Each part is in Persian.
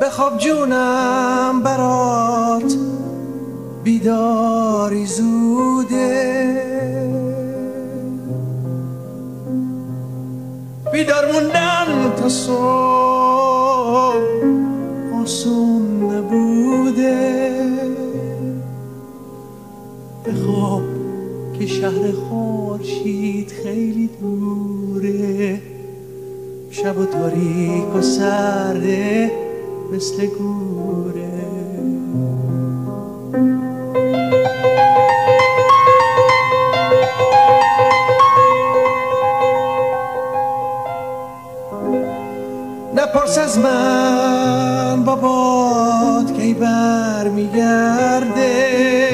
بخواب جونم برات بیداری زوده، بیدار موندن تا صبح آسون نبوده. بخواب که شهر خورشید خیلی دوره، شب و تاریک و سرده مثل گوره. نپرس از من بابات کی بر میگرده،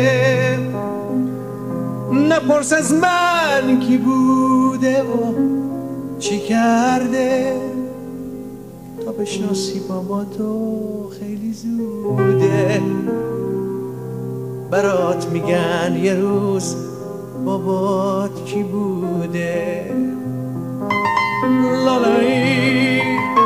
نپرس از من کی بوده و چی کرده. تا بشناسی باباتو خیلی زوده، برات میگن یه روز بابات کی بوده. لالایی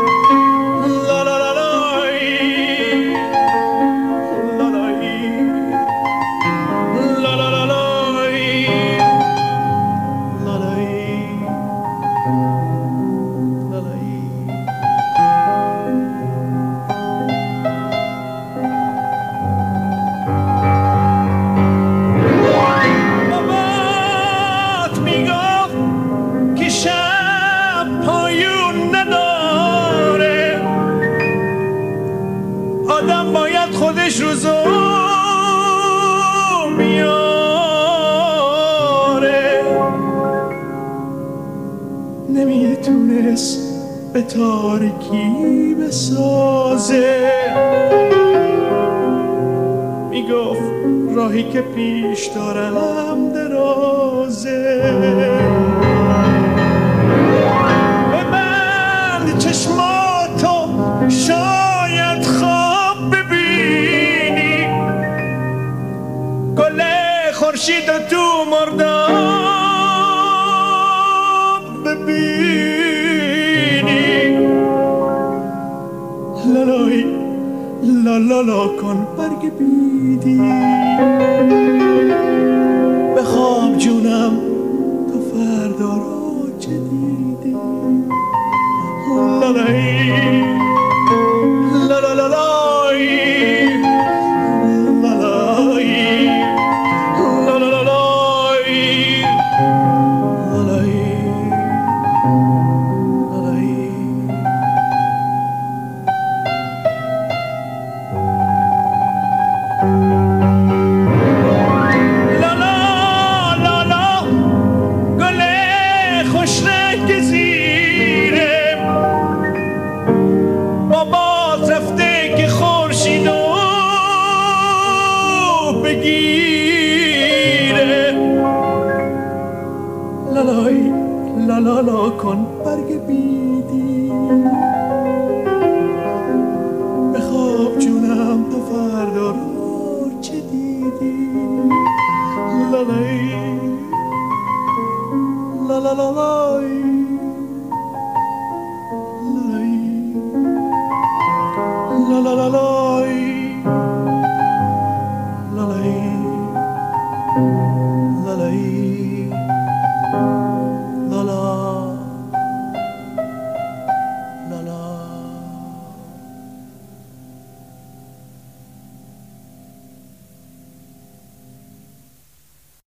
آدم باید خودش روزو میاره، نمیتونست به تاریکی بسازه. میگفت راهی که پیش دارم درازه. ببند چشماتو شاید خواب ببینی، گل خورشید و تو مرداب ببینی. لالای لالا کن برگ بیدی، بخواب جونم تو فردا رو چه دیدی. لالای لالا کن برگ بیدی، بخواب جونم تا فردا